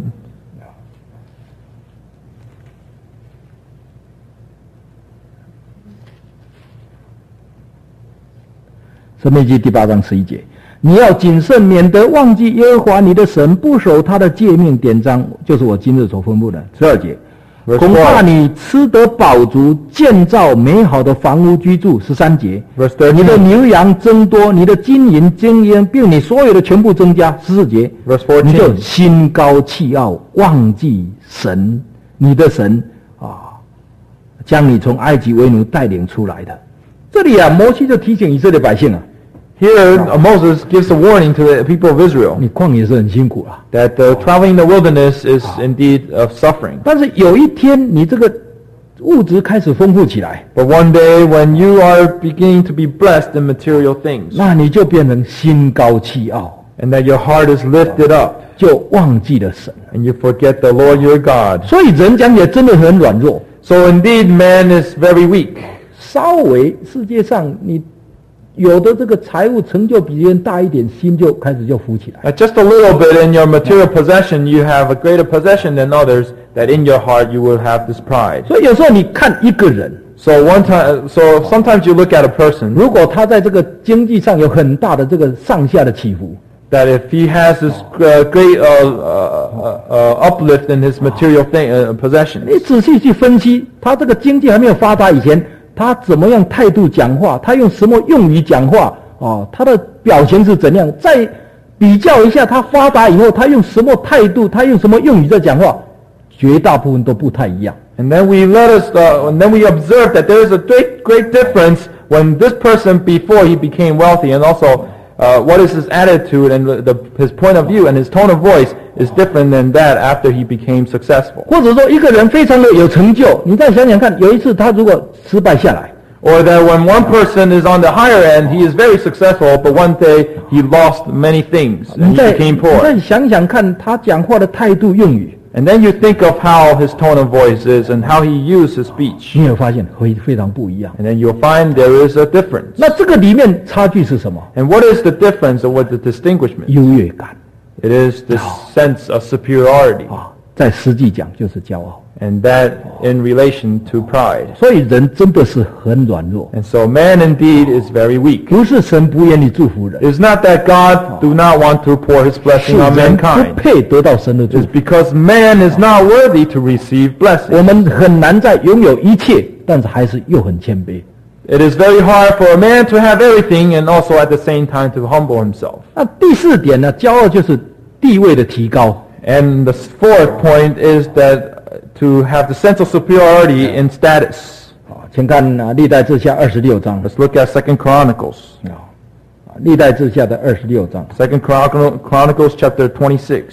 申命记第八章十一节，你要谨慎，免得忘记耶和华你的神，不守他的诫命典章，就是我今日所吩咐的。十二节， Verse 恐怕 twelve. 你吃得饱足，建造美好的房屋居住。十三节， Verse 你的 thirteen. 牛羊增多，你的金银金烟，并你所有的全部增加。十四节， Verse 你就 fourteen. 心高气傲，忘记神，你的神啊，将你从埃及为奴带领出来的。这里啊，摩西就提醒以色列百姓啊。 Here uh, Moses gives a warning to the people of Israel 你旷野是很辛苦啦， that uh, traveling in the wilderness is indeed of suffering. 但是有一天你这个物质开始丰富起来， But one day when you are beginning to be blessed in material things, 那你就变成心高气傲， and that your heart is lifted up, 就忘记了神。 and you forget the Lord your God. 所以人讲起来真的很软弱。 So indeed man is very weak. 稍微世界上你有的这个财务成就比别人大一点，心就开始就浮起来。 Uh, just a little bit in your material possession, you have a greater possession than others, that in your heart you will have this pride. 所以有时候你看一个人， So one time, so sometimes you look at a person 如果他在这个经济上有很大的这个上下的起伏， that if he has this uh, great uh, uh, uh, uplift in his material thing, uh, 你 possessions, 仔细去分析，他这个经济还没有发达以前，他怎么样态度讲话，他用什么用语讲话，哦，他的表情是怎样？再比较一下他发达以后，他用什么态度，他用什么用语在讲话，绝大部分都不太一样。 and then we let us, uh, and then we observe that there is a great, great difference when this person before he became wealthy, and also uh, what is his attitude and the, the, his point of view and his tone of voice is different than that after he became successful. 或者说一个人非常的有成就，你再想想看，有一次他如果失败下来， Or that when one person is on the higher end, he is very successful, but one day he lost many things 你 and he 再 became 你 poor. 再想想看他讲话的态度用语， And then you think of how his tone of voice is and how he used his speech. 你有发现会非常不一样。 And then you'll find there is a difference. 那这个里面差距是什么？ And what is the difference or what the distinguishment? 优越感 It is this sense of superiority. 啊，在实际讲就是骄傲。 And that in relation to pride. 所以人真的是很软弱， And so man indeed is very weak. 不是神不愿意祝福人， It's not that God do not want to pour his 是 blessing on 人不 mankind. 配得到神的祝 It's 福。 because man is not worthy to receive 我 blessing. 们很难在拥有一切，但是还是又很谦卑。 It is very hard for a man to have everything and also at the same time to humble himself. 那第四点呢？骄傲就是地位的提高。 And the fourth point is that to have the sense of superiority in status. 啊，请看啊，历代志下二十六章 Let's look at Second Chronicles. 啊，历代志下的二十六章 Second Chron- Chronicles chapter twenty-six.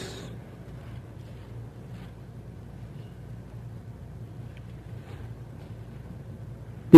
第五节，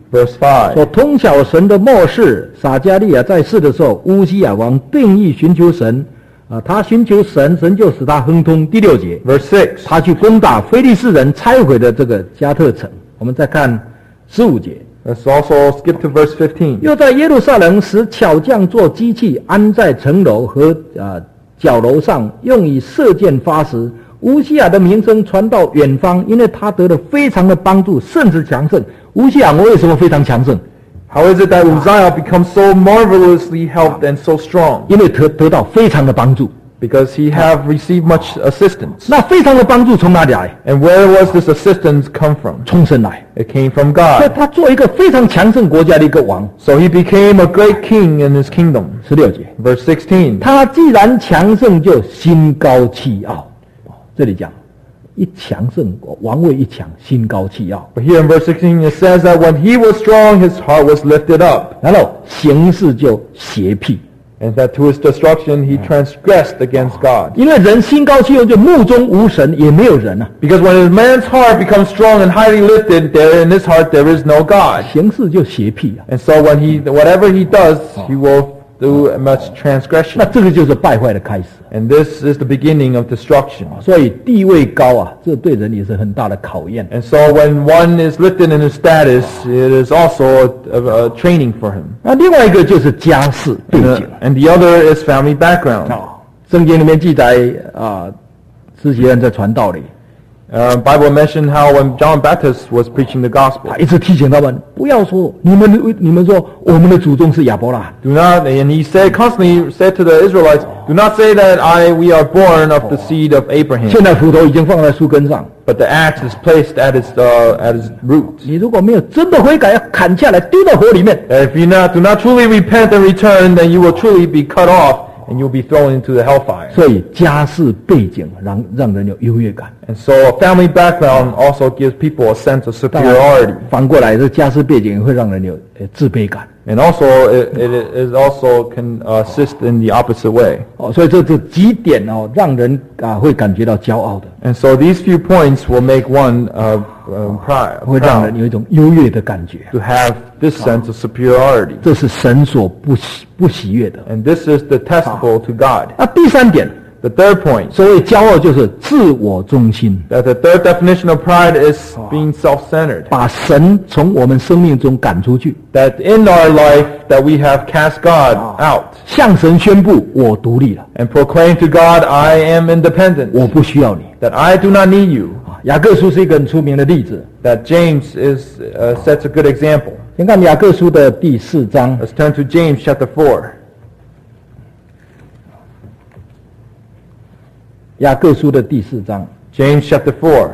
Verse 说 five. 通晓神的末世，撒迦利亚在世的时候，乌西亚王定义寻求神，啊，他寻求神，神就使他亨通。第六节， Verse six. 他去攻打非利士人拆毁的这个加特城。我们再看十五节， Let's also skip to verse fifteen. 又在耶路撒冷使巧匠做机器，安在城楼和啊角楼上，用以射箭发石。乌西亚的名声传到远方，因为他得了非常的帮助，甚至强盛。乌西亚王为什么非常强盛？ How is it that Uzziah becomes so marvelously helped and so strong? 因为得得到非常的帮助。 Because he have received much assistance. 那非常的帮助从哪里来？ And where was this assistance come from? 从神来。 It came from 所以 God. 他做一个非常强盛国家的一个王。 So he became a great king in his kingdom. 十六节， Verse sixteen. 他既然强盛，就心高气傲。这里讲，一强盛，王位一强，心高气傲。 But here in verse sixteen it says that when he was strong, his heart was lifted up. 然后行事就邪僻， And that to his destruction he transgressed against God. 因为人心高气傲，就目中无神，也没有人啊。 Because when a man's heart becomes strong and highly lifted, there in his heart there is no God. 行事就邪僻啊。 And so when he, whatever he does, he will do much transgression. 那这个就是败坏的开始。 And this is the beginning of destruction. 所以地位高啊，这对人也是很大的考验。 And so when one is lifted in his status, it is also a, a, a training for him. 那另外一个就是家世背 And 景 the, and the other is family background. 啊。圣经里面记载啊，施洗约翰在传道里， Uh, Bible mentioned how when John Baptist was preaching the gospel, 他一直提醒他们不要说你们你们说我们的祖宗是亚伯拉罕， do not, and he said constantly said to the Israelites, do not say that I we are born of the seed of Abraham. 现在斧头已经放在树根上， But the axe is placed at its uh, at its root. 你如果没有真的悔改，要砍下来丢到河里面。 That if you not do not truly repent and return, then you will truly be cut off and you'll be thrown into the hellfire. 所以家世背景让让人有优越感。 And so a family background also gives people a sense of 当然 superiority. 反过来，这家世背景也会让人有呃自卑感。 And also it, it is also can assist in the opposite way. 哦，所以这这几点哦，让人啊会感觉到骄傲的， And so these few points will make one uh, uh, proud, 会让人 proud 有一种优越的感觉。 to have this sense of superiority. 这是神所不喜不喜悦的。 And this is detestable to God. 那第三点， The third point, 所谓骄傲就是自我中心， that the third definition of pride is being self-centered. 把神从我们生命中赶出去， That in our life that we have cast God out 向神宣布我独立了， and proclaim to God, I am independent, 我不需要你。 that I do not need you. 雅各书是一个很出名的例子， That James is uh, sets a good example. 先看雅各书的第四章， Let's turn to James chapter four. 雅各书的第四章 James chapter four.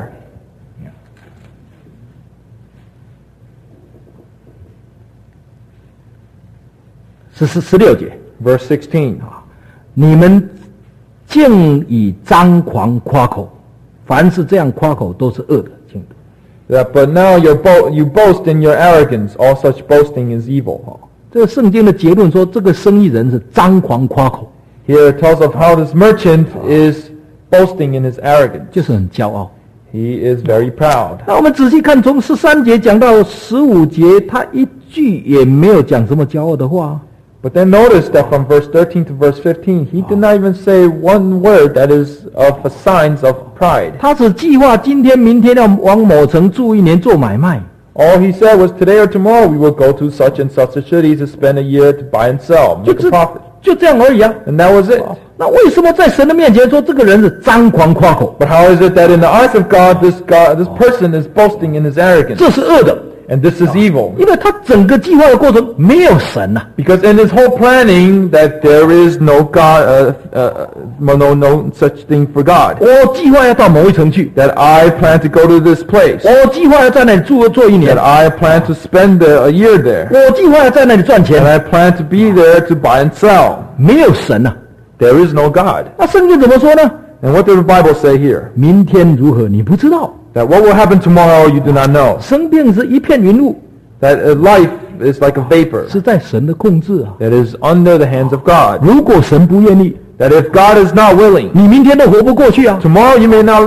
十十十六节， Verse sixteen. 你们竟以张狂夸口，凡是这样夸口都是恶的。请读 That, but now you're bo- you boast in your arrogance. All such boasting is evil. 这个圣经的结论说，这个生意人是张狂夸口， Here it tells of how this merchant is boasting in his arrogance. 就是很骄傲。 He is very proud. 那我们仔细看，从十三节讲到十五节，他一句也没有讲什么骄傲的话。 But then notice that from verse thirteen to verse fifteen, he did not even say one word that is of a signs of pride. 他只计划今天、明天要往某城住一年做买卖。 All he said was, today or tomorrow we will go to such and such a city to spend a year to buy and sell, 就 make 这 a profit. 就这样而已啊。 And that was it. 那为什么在神的面前说这个人是张狂夸口？ But how is it that in the eyes of God, this God, this person is boasting in his arrogance? 这是恶的， And this is evil. 因为他整个计划的过程没有神呐、 Because in his whole planning, that there is no God, uh, uh, no, no such thing for God. 我计划要到某一城去， That I plan to go to this place. 我计划要在那里住做一年 That，I plan to spend a, a year there. 我计划要在那里赚 And 钱， I plan to be there to buy and sell. 没有神呐、 There is no God. 那圣经怎么说呢？ And what does the Bible say here? 明天如何你不知道， That what will happen tomorrow you do not know. 生病是一片云雾， That uh, life is like a vapor. 是在神的控制啊。 That is under the hands of God. 如果神不愿意， That if God is not willing, 你明天都活不过去啊。 tomorrow you may not live.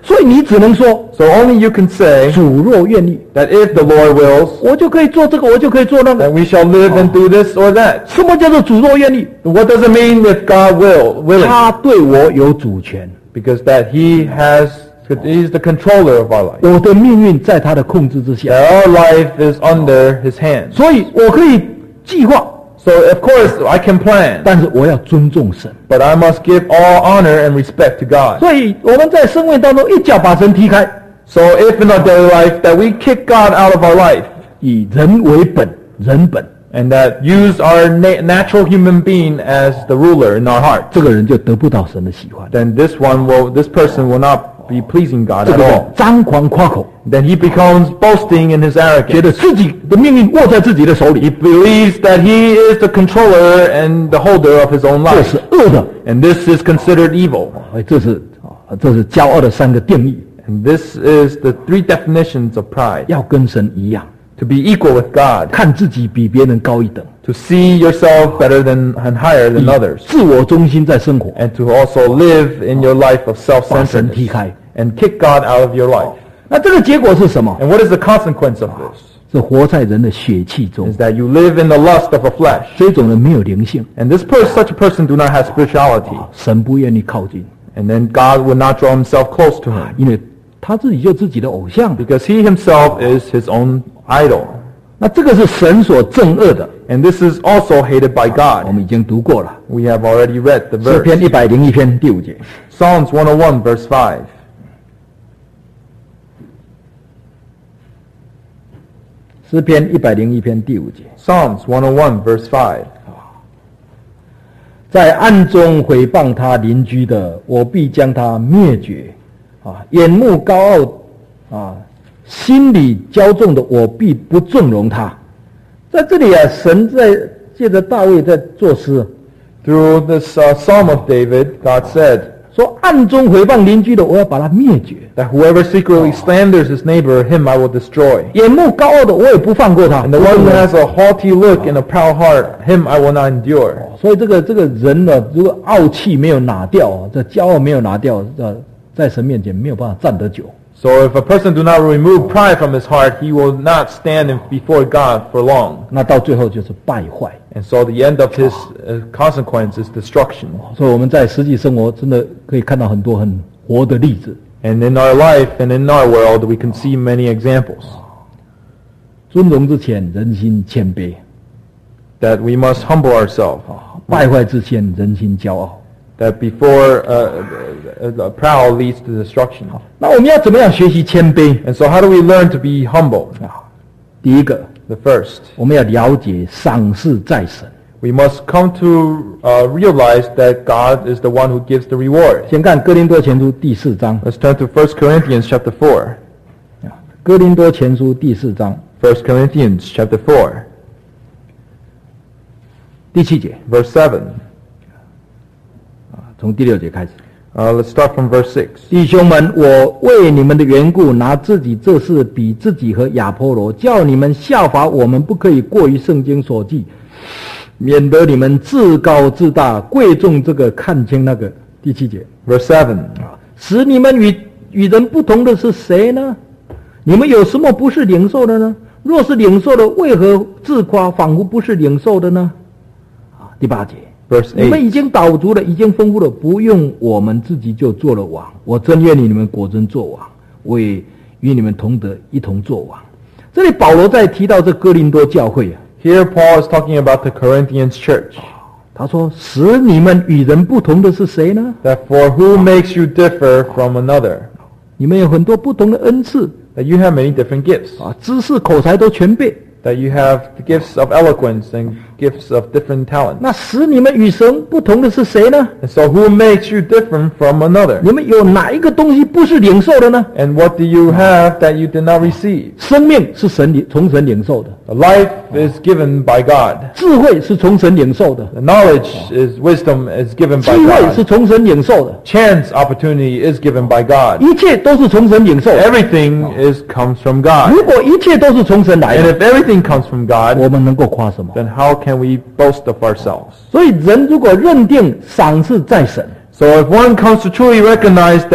所以你只能说， So only you can say 主若愿意， that if the Lord wills, 我就可以做这个，我就可以做那 then 个。 we shall live and do this or that. 什么叫做主若愿意？ What does it mean if God will, willing? 他对我有主权， Because that He has, He's the controller of our life. 我的命运在他的控制之下， That our life is under His hand. 所以我可以计划， So of course I can plan, 但是我要尊重神。 but I must give all honor and respect to God. 所以我们在生命当中一脚把神踢开， So if in our daily life that we kick God out of our life, 以人为本，人本， and that use our na- natural human being as the ruler in our heart, 这个人就得不到神的喜欢。 then this one will, this person will not be pleasing God 这 at 个人 all. 张狂夸口， Then he becomes boasting in his 觉 arrogance. 得自己的命运握在自己的手 He 里， believes that he is the controller and the holder of his own 这 life. 是恶的。 And this is considered evil. 哎，这是啊，这是骄傲的三个定义， And this is the three definitions of pride. 要跟神一样， To be equal with God. 看自己比别人高一等， To see yourself better than and higher than others. 自我中心在生活， And to also live in your life of 把神踢 self-centeredness. 开。 And kick God out of your life. 那这个结果是什么？ And what is the consequence of this? 是活在人的血气中 Is，that you live in the lust of a flesh. 这种人没有灵性， And this person, such a person do not have spirituality. 神不愿意靠近， And then God will not draw himself close to him. 因为他自己就自己的偶像。 Because he himself is his own idol. 那这个是神所憎恶的， And this is also hated by 我 God. 们已经读过了。 We have already read the 诗篇 verse. 一百零一篇第五节， Psalms one oh one verse five. 诗篇一百零一篇第五节， Psalms one oh one verse five. 在暗中毁谤他邻居的，我必将他灭绝；啊，眼目高傲，啊，心里骄纵的，我必不纵容他。在这里啊，神在借着大卫在作诗， Through this uh, Psalm of David, God said 说暗中毁谤邻居的，我要把他灭绝； that whoever secretly slanders his neighbor, him I will destroy. 眼目高傲的，我也不放过他。 And the one who has a haughty look and a proud heart, him I will not endure. 所以这个这个人呢，如果傲气没有拿掉啊，这骄傲没有拿掉，呃，在神面前没有办法站得久。 So if a person do not remove pride from his heart, he will not stand in- before God for long. 那到最后就是败坏。 And so the end of his uh, consequence is destruction. 所以我们在实际生活真的可以看到很多很活的例子。 And in our life and in our world, we can see many examples 尊荣之前，人心谦卑； that we must humble ourselves. 败坏之前，人心骄傲。 That before uh, uh, uh, proud leads to destruction. 那我们要怎么样学习谦卑？ And so how do we learn to be humble? 第一个， The first, 我们要了解赏赐在神。 we must come to uh, realize that God is the one who gives the reward. 先看哥林多前书第四章， Let's turn to First Corinthians chapter four. 哥林多前书第四章 First Corinthians chapter four, 第七节， verse seven. 从第六节开始。 Uh, let's start from verse six. 弟兄们，我为你们的缘故，拿自己这事比自己和亚波罗，叫你们效法我们，不可以过于圣经所记，免得你们自高自大，贵重这个，看轻那个。第七节， Verse seven. 使你们与与人不同的是谁呢？你们有什么不是领受的呢？若是领受的，为何自夸，仿佛不是领受的呢？啊，第八节。 Verse 你们 eight. 已经饱足了，已经丰富了，不用我们自己就做了王。我真愿意你们果真做王，我也与你们同得一同做王。这里保罗在提到这哥林多教会啊， Here Paul is talking about the Corinthians church. 他说：“使你们与人不同的是谁呢？ That for who makes you differ from another? 你们有很多不同的恩赐 That you have many different gifts. 啊，知识、口才都全备。 That you have the gifts of eloquence and gifts of different talents. 那使你们与神不同的是谁呢？ And so who makes you different from another? 你们有哪一个东西不是领受的呢？ And what do you have that you did not receive? 生命是神领从神领受的， The life is given by God. 智慧是从神领受的， The knowledge is wisdom is given 机 by 会是 God. 从神领受的， Chance opportunity is given by God. 一切都是从神领受的。 Everything is comes from God. 如果一切都是从神来 And 的， if everything comes from God, 我们能够夸什么？ then how can we boast of ourselves? 所以人如果认定赏赐在神， So if one comes to truly recognize that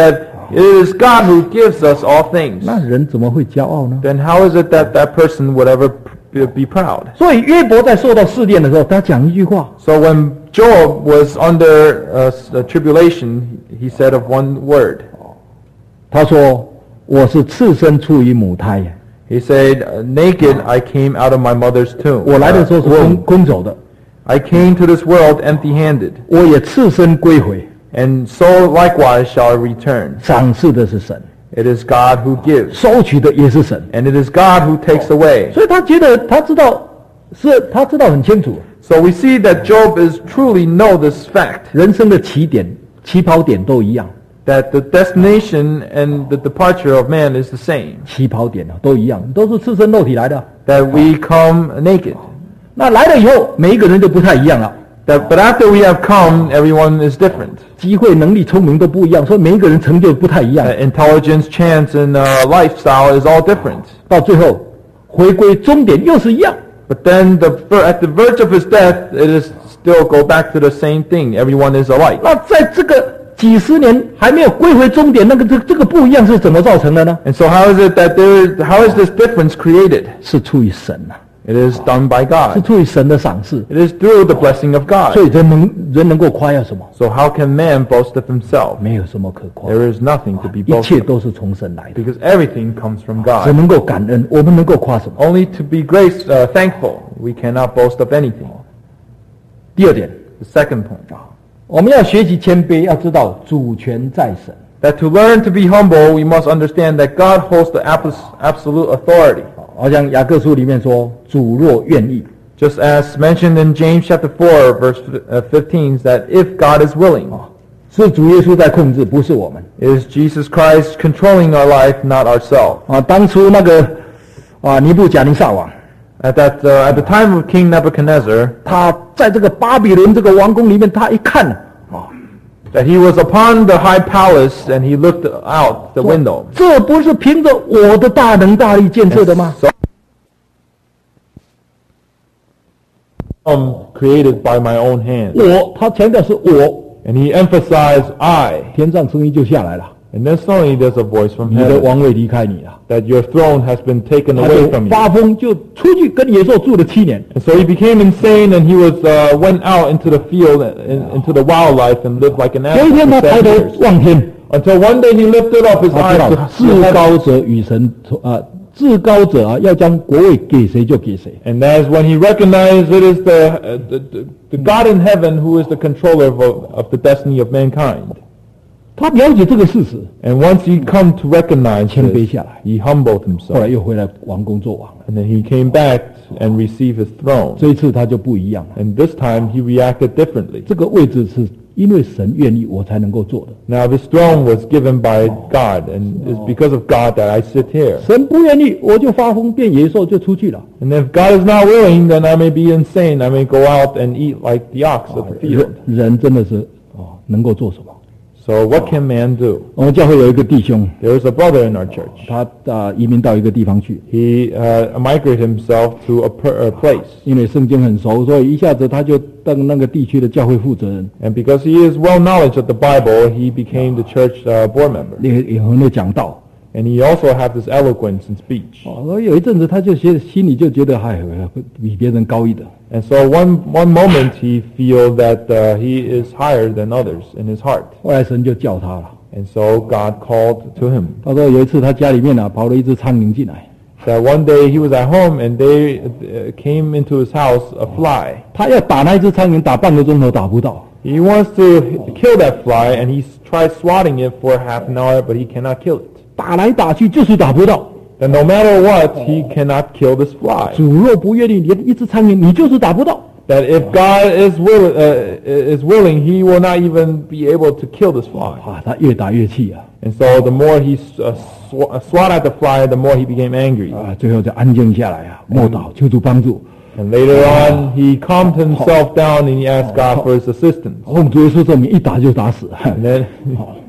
It is God who gives us all things. 那人怎么会骄傲呢？ Then how is it that that person would ever p- be proud? 所以约伯在受到试炼的时候，他讲一句话， So when Job was under uh, s- uh, tribulation, he said of one word. 他说：“我是赤身出于母胎， He said, "Uh, naked I came out of my mother's tomb. 我来的时候 Uh, 是空 womb. 空走的， I came to this world empty-handed, 我也赤身归回。 and so likewise shall I return. 赏赐的是神， It is God who gives, 收取的也是神。 and it is God who takes away." 所以他觉得他知道，是他知道很清楚， So we see that Job is truly know this fact, 人生的起点、起跑点都一样， that the destination and the departure of man is the same, 起跑点啊都一样，都是赤身肉体来的。 that we come naked. 那来了以后，每一个人就不太一样了， That, but after we have come, everyone is different. 机会、能力、聪明都不一样，所以每一个人成就不太一样 Uh,。intelligence, chance, and uh, lifestyle is all different. 到最后回归终点又是一样。 But then the, at the verge of his death, it is still go back to the same thing. Everyone is alike. 那在这个几十年还没有归回终点，那个这这个不一样是怎么造成的呢？ And so how is it that there, how is this difference created? 是出于神呐、 It is done by 是 God. 出于神的赏赐。 It is through the blessing of 所 God. 以人能人能够夸耀什么？ So how can man boast of himself? 没有什么可夸， There is nothing to be 一切 boasted of, 都是从神来的。 because everything comes from 神 God. 能够感恩，我们能够夸什么？ Only to be grace, uh, thankful. We cannot boast of anything. 第二点， The second point. 我们要学习谦卑，要知道主权在神。 That to learn to be humble, we must understand that God holds the abs- absolute authority. 好像雅各书里面说：“主若愿意。 Just as mentioned in James chapter four, verse uh, fifteen, that if God is willing, ” 是主耶稣在控制，不是我们。 it is Jesus Christ controlling our life, not ourselves. 啊，当初那个啊尼布甲尼撒王， At that, uh, at the time of King Nebuchadnezzar, 他在这个巴比伦这个王宫里面，他一看啊， that he was upon the high palace and he looked out the window. 这不是凭着我的大能大力建设的吗？ So, um, created by my own hand. 我，他强调是我， And he emphasized I. 天上声音就下来了， And then suddenly there's a voice from 你的 heaven 王位离开你了。 that your throne has been taken 他 away 就 from you. 发疯，就出去跟野兽住了七年。 And so he became insane and he was uh, went out into the field, and, into the wildlife, and lived like an 有一 animal 天他 for 抬 seven 头 years. 望天， Until one day he lifted up his 他知 eyes 道 to 至 heaven. 高者与神啊，至高者啊要将国位给谁就给谁。 And that's when he recognized it is the, uh, the, the, the God in heaven who is the controller of, of the destiny of mankind. 他了解这个事实， And once he come to recognize 谦卑 this, 下来， he humbled 后来 himself. 又回来王宫做王了。 And then he came back and received his throne. 这一次他就不一样了， And this time he reacted differently. 这个位置是因为神愿意我才能够做的， Now this throne was given by God, and it's because of God that I sit here. 神不愿意我就发疯变野兽就出去了。 And if God is not willing, then I may be insane. I may go out and eat like the ox of the 人 field. 人真的是哦能够做什么？ So what can man do? 我们教会有一个弟兄， There is a brother in our church. 他啊移民到一个地方去， He uh, migrated himself to a, per, a place. 因为圣经很熟，所以一下子他就当那个地区的教会负责人， And because he is well knowledge of the Bible, he became the church uh, board member. 也也很会讲道。 And he also had this eloquence in speech. 哦，所以有一阵子他就觉心里就觉得，哎，比别人高一等。 And so one one moment he feel that uh, he is higher than others in his heart. 后来神就叫他了。 And so God called to him. 他说有一次他家里面啊跑了一只苍蝇进来， That one day he was at home and they uh, came into his house a fly. 他要打那一只苍蝇，打半个钟头打不到。 He wants to kill that fly and he tried swatting it for half an hour, but he cannot kill it. 打来打去就是打不到。 And no matter what, he cannot kill this fly. 主若不愿意，连一只苍蝇你就是打不到。 That if God is will uh, is willing, he will not even be able to kill this fly. 啊，他越打越气啊， And so the more he uh, sw- uh, swat at the fly, the more he became angry. 啊，最后就安静下来啊，默祷求主帮助。 And later on, he calmed himself down and he asked God for his assistance. 奉主耶稣圣名，一打就打死。 And then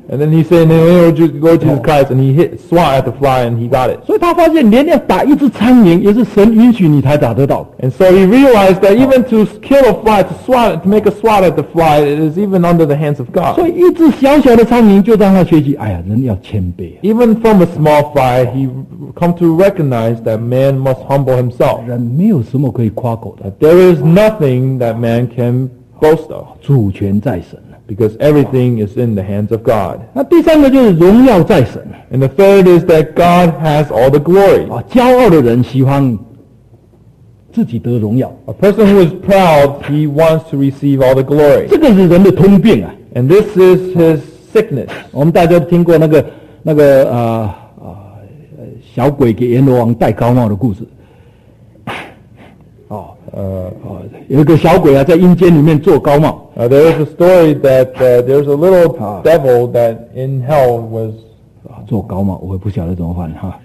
And then he said, in the name of Je- Lord Jesus Christ, and he hit, swat at the fly, and he got it. 所以他发现连要打一只苍蝇也是神允许你才打得到。 And so he realized that even to kill a fly, to swat, to make a swat at the fly, it is even under the hands of 所 God. 以一只小小的苍蝇就让他学习，哎呀，人要谦卑啊， Even from a small fly, he come to recognize that man must humble himself. 人没有什么可以夸口的， That there is nothing that man can boast of, 主权在神。 because everything is in the hands of God. 那第三个就是荣耀在神 And the third is that God has all the glory. 啊，骄傲的人喜欢自己得荣耀， A person who is proud, he wants to receive all the glory. 这个是人的通病啊。 And this is his sickness. 我们大家都听过那个那个呃呃小鬼给阎罗王戴高帽的故事。哦，呃哦，有一个小鬼啊，在阴间里面做高帽。 Uh, there is a story that uh, there's a little Ah. devil that in hell was 啊，做高帽，我也不晓得怎么办哈。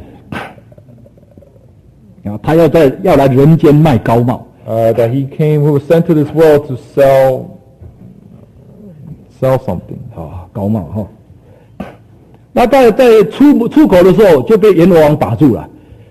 然后他要在要来人间卖高帽， uh, that he came, who was sent to this world to sell sell something. 啊，高帽哈。那在在出出口的时候就被阎罗王打住了。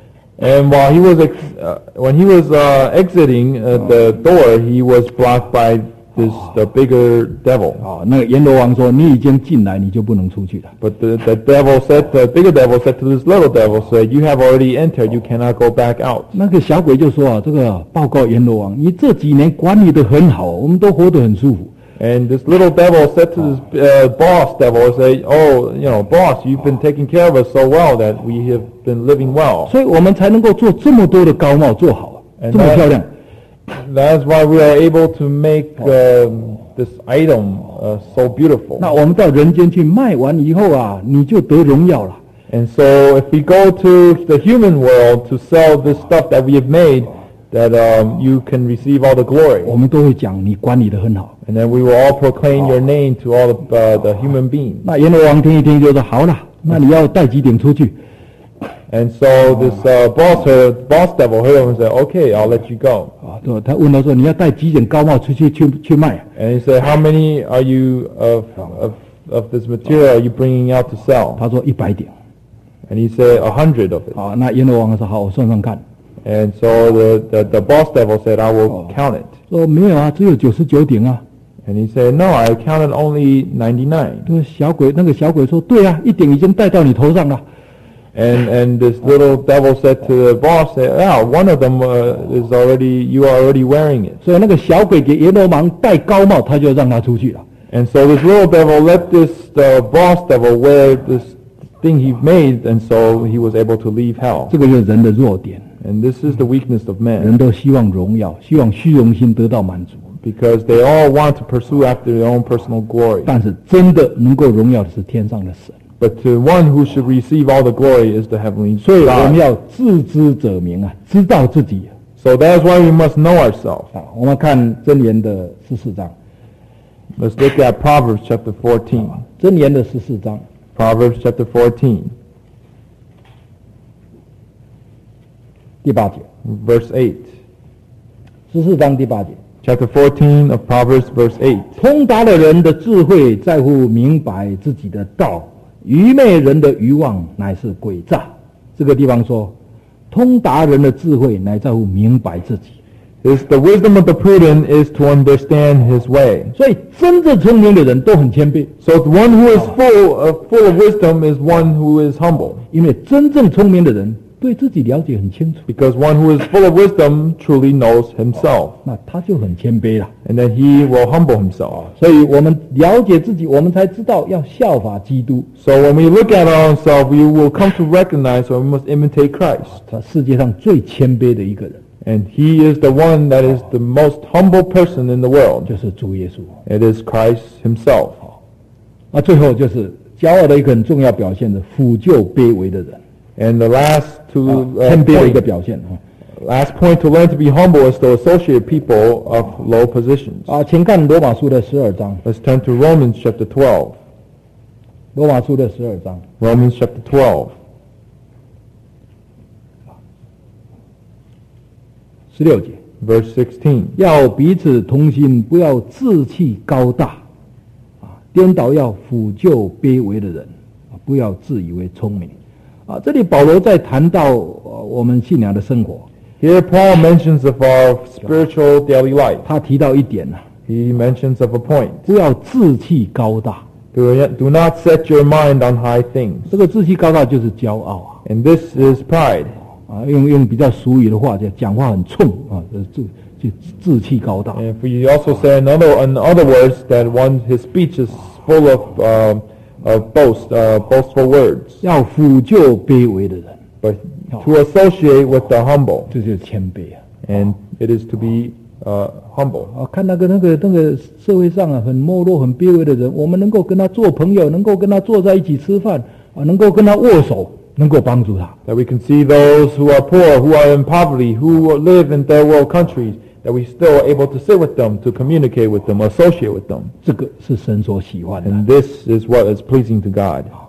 And while he was ex- uh, when he was uh, exiting uh, the door, he was blocked by this the bigger devil. 啊，那个阎罗王说：“你已经进来，你就不能出去了。 But the, the devil said, the bigger devil said to this little devil, said, "You have already entered. You cannot go back out." ” 那个小鬼就说：“啊，这个报告阎罗王，你这几年管理得很好，我们都活得很舒服。 And this little devil said to this uh, boss devil, say, "Oh, you know, boss, you've been taking care of us so well that we have been living well. 所以我们才能够做这么多的高帽，做好， And 这么 that- 漂亮。 That's why we are able to make um, this item uh, so beautiful." 那我们到人间去卖完以后啊，你就得荣耀了。 And so if we go to the human world to sell this stuff that we have made, that um, you can receive all the glory. 我们都会讲你管理得很好。 And then we will all proclaim your name to all the, uh, the human beings. 那阎罗王听一听就说：“好了，那你要带几顶出去？” And so this uh, boss, uh, boss devil heard him and said, "Okay, I'll let you go." 啊，对，他问他说：“你要带几顶高帽出去去去卖 And he said, "How many are you of, of, of this material are you bringing out to？” sell? 他说：“一百顶。 And he said, "A hundred of it." 好，那阎罗王说：“好，我算算看。 And so the, the, the boss devil said, "I will Oh. count it." ” 说：“没有啊，只有九十九顶啊。 And he said, "No, I counted only ninety-nine." ” 那个小鬼，那个小鬼说：“对啊，一顶已经戴到你头上了。 And and this little devil said to the boss, "Yeah, one of them uh, is already, you are already wearing it." ” 所以那个小鬼给阎罗王戴高帽，他就让他出去了。 And so this little devil let this the boss devil wear this thing he made, and so he was able to leave hell. 这个就是人的弱点， And this is the weakness of 人 man, 都希望荣耀，希望虚荣心得到满足， because they all want to pursue after their own personal glory. 但是真的能够荣耀的是天上的神。 But the one who should receive all the glory is the heavenly 所以我们 God. 要自知者明啊，知道自己 So that's why we must know ourselves. 啊。我们看箴言的十四章， Let's look at Proverbs chapter fourteen. 箴言的十四章 Proverbs chapter fourteen, 第八节， verse eight. 十四章第八节。 Chapter fourteen of Proverbs, verse eight. 通达的人的智慧在乎明白自己的道，愚昧人的愚妄乃是诡诈。这个地方说，通达人的智慧乃在乎明白自己。 This, the wisdom of the prudent is to understand his way. 所以真正聪明的人都很谦卑， So the one who is full of, full of wisdom is one who is humble, 因为真正聪明的人对自己了解很清楚， because one who is full of wisdom truly knows himself, 那他就很谦卑了。 and then he will humble himself. 所以我们了解自己，我们才知道要效法基督。 So when we look at ourselves, we will come to recognize that we must imitate Christ. 他世界上最谦卑的一个人 And he is the one that is the most humble person in the world. 就是主耶稣。 It is Christ himself. 那最后就是骄傲的一个很重要表现的辅救卑微的人， And the last to 谦 uh, 卑的一个 point, 表现啊。 last point to learn to be humble is to associate people of low positions. 啊，请看罗马书的十二章， Let's turn to Romans chapter twelve. 罗马书的十二章 Romans chapter twelve, 十六节， verse sixteen. 要彼此同心，不要志气高大。啊， 颠倒要抚救卑微的人，不要自以为聪明。啊，这里保罗在谈到、呃、我们信仰的生活。 Here Paul mentions of our spiritual daily life. 他提到一点呢、啊、 He mentions of a point. 不要志气高大。 Do, do not set your mind on high things. 这个志气高大就是骄傲啊。 And this is pride. 啊，用用比较俗语的话，就讲话很冲啊，就就志气高大。 And if we also say another, in other words, that one his speech is full of uh, of boast, uh, boastful words. 要抚救卑微的人。 But to associate with the humble. 这就是谦卑啊。 And it is to be uh, humble. 啊，看那个那个那个社会上啊，很没落、很卑微的人，我们能够跟他做朋友，能够跟他坐在一起吃饭啊，能够跟他握手，能够帮助他。 That we can see those who are poor, who are in poverty, who live in third world countries, that we still are able to sit with them, to communicate with them, associate with them. 这个是神所喜欢的。 And this is what is pleasing to God.